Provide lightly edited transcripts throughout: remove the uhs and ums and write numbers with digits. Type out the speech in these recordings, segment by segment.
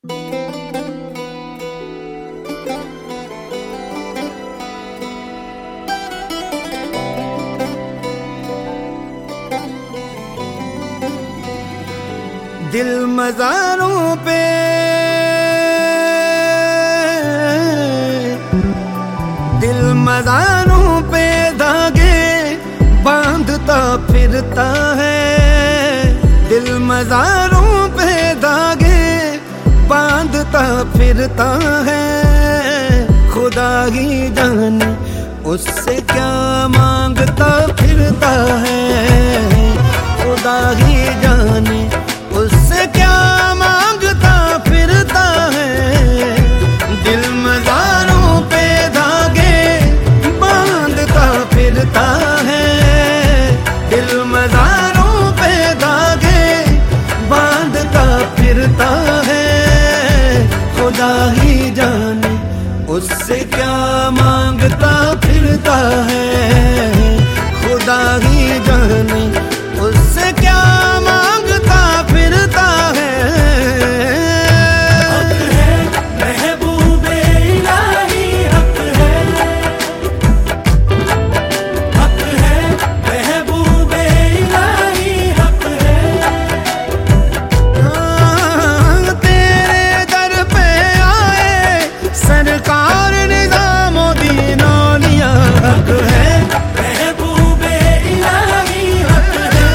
दिल मज़ारों पे धागे बांधता फिरता है। दिल मज़ारों पे धागे बांधता फिरता है। खुदा ही जाने उससे क्या मांगता फिरता है। खुदा ही जाने उससे क्या मांगता फिरता है। दिल मज़ारों पे धागे बांधता फिरता है। दिल मज़ारों पे धागे बांधता फिरता है। खुदा ही जाने उससे क्या मांगता फिरता है। खुदा ही जाने उससे क्या मांगता फिरता है। हक है महबूबे इलाही, हक है महबूबे इलाही, हक है। हाँ, तेरे दर पे आए सरकार निज़ामुद्दीन औलिया, हक है महबूबे इलाही, हक है।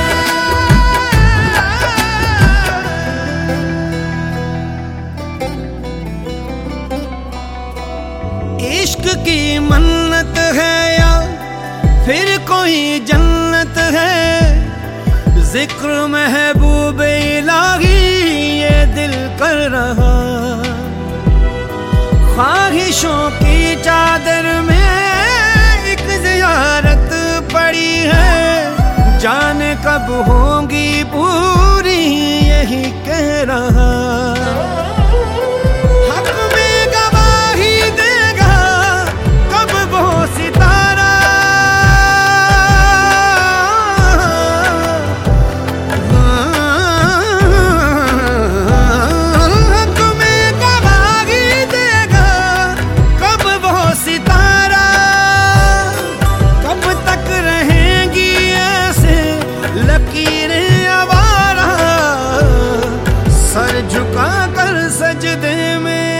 इश्क की मन्नत है या फिर कोई जन्नत है। जिक्र महबूब इलाही ये दिल कर रहा। ख्वाहिशों की चादर में एक ज़ियारत पड़ी है। जाने कब होंगी पूरी यही कह रहा। हक में गवाही देगा कब वो सितारा। हक में गवाही देगा कब वो सितारा। कब तक रहेंगी ऐसे लकीरें आवारा। सर झुका कर सजदे में,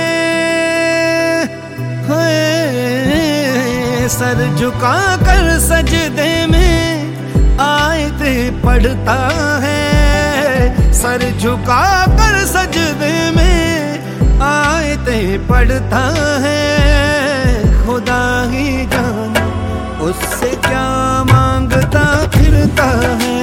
सर झुका कर सजदे में आयते पढ़ता है। सर झुका कर सजदे में आयते पढ़ता है। खुदा ही जाने उससे क्या मांगता फिरता है।